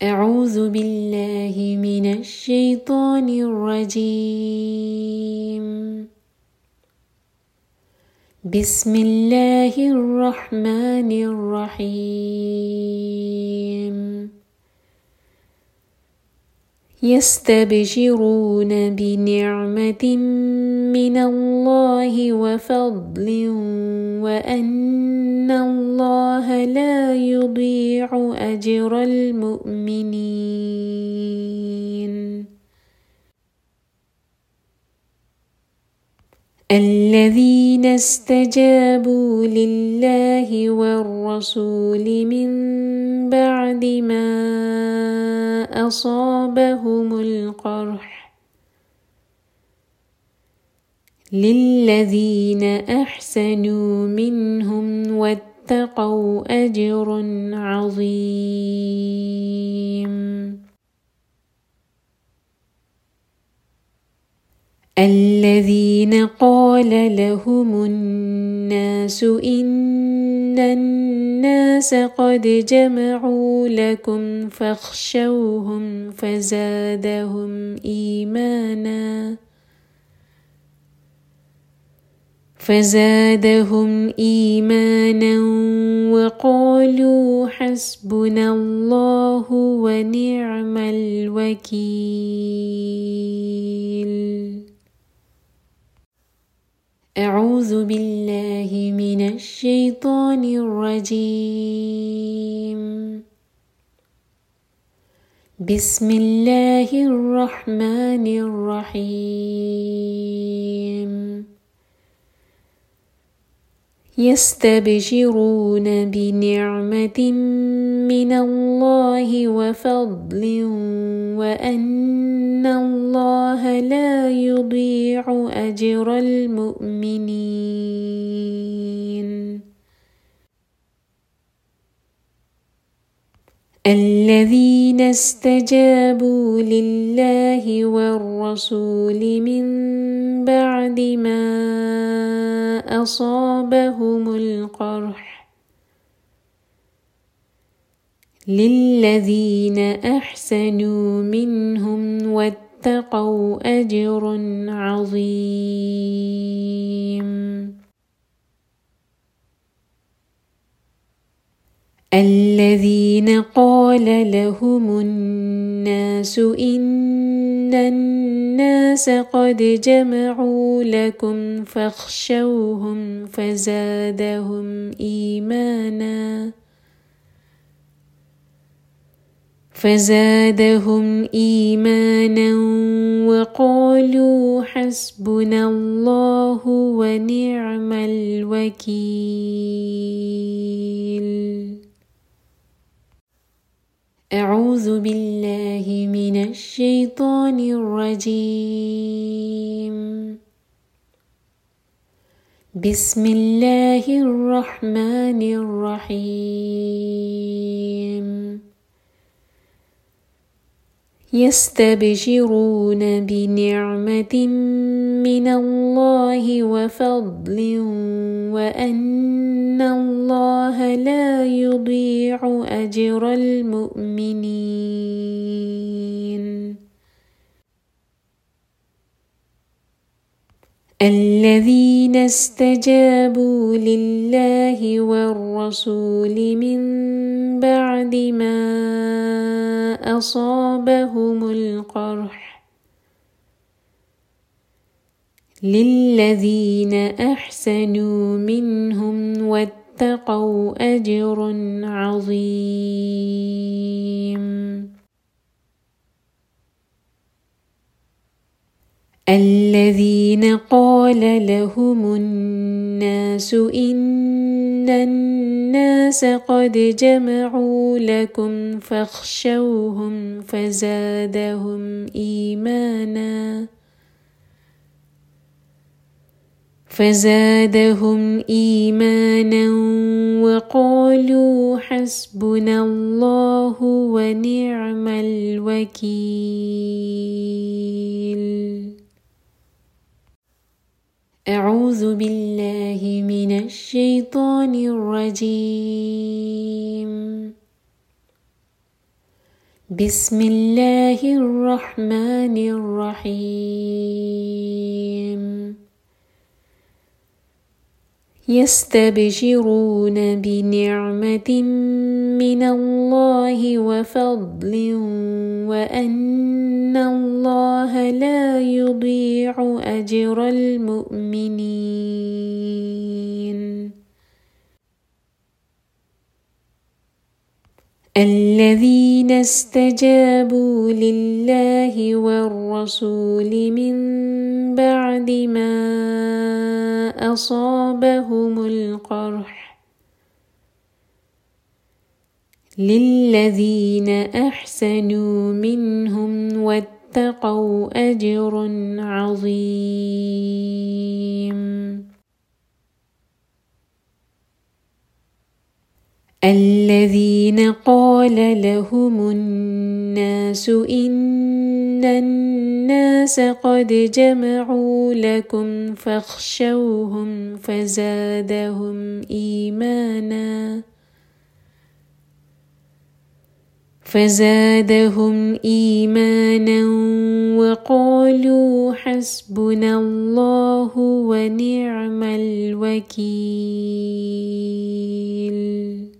أعوذ بالله من الشيطان الرجيم. بسم الله الرحمن الرحيم. يستبشرون بنعمة من الله وفضل وأن الله لا يضيع أجر المؤمنين. الذين استجابوا لله والرسول من بعد ما أصابهم القرح للذين أحسنوا منهم واتقوا أجر عظيم. الذين قال لهم الناس إن الناس قد جمعوا لكم فاخشوهم فزادهم إيمانا وقالوا حسبنا الله ونعم الوكيل. أعوذ بالله من الشيطان الرجيم. بسم الله الرحمن الرحيم. يستبشرون بنعمة من الله وفضل وأن الله لا يضيع أجر المؤمنين. الذين استجابوا لله والرسول من بعد ما أصابهم القرح للذين أحسنوا منهم واتقوا أجر عظيم. الذين قال لهم الناس إن الناس قد جمعوا لكم فاخشوهم فزادهم إيمانا وقالوا حسبنا الله ونعم الوكيل. أعوذ بالله من الشيطان الرجيم. بسم الله الرحمن الرحيم. يستبشرون بنعمة من الله وفضل وأن الله لا يضيع أجر المؤمنين. الذين استجابوا لله والرسول من بعد ما أصابهم القرح للذين أحسنوا منهم واتقوا أجر عظيم. الذين قال لهم الناس إن الناس قد جمعوا لكم فاخشوهم فزادهم إيمانا وقالوا حسبنا الله ونعم الوكيل. أعوذ بالله من الشيطان الرجيم. بسم الله الرحمن الرحيم يستبشرون بنعمة من الله وفضل وأن الله لا يضيع أجر المؤمنين الذين استجابوا لله والرسول من بعد ما أصابهم القرح للذين أحسنوا منهم واتقوا أجر عظيم الذين قال لهم الناس إن الناس قد جمعوا لكم فاخشوهم فزادهم إيمانا وقالوا حسبنا الله ونعم الوكيل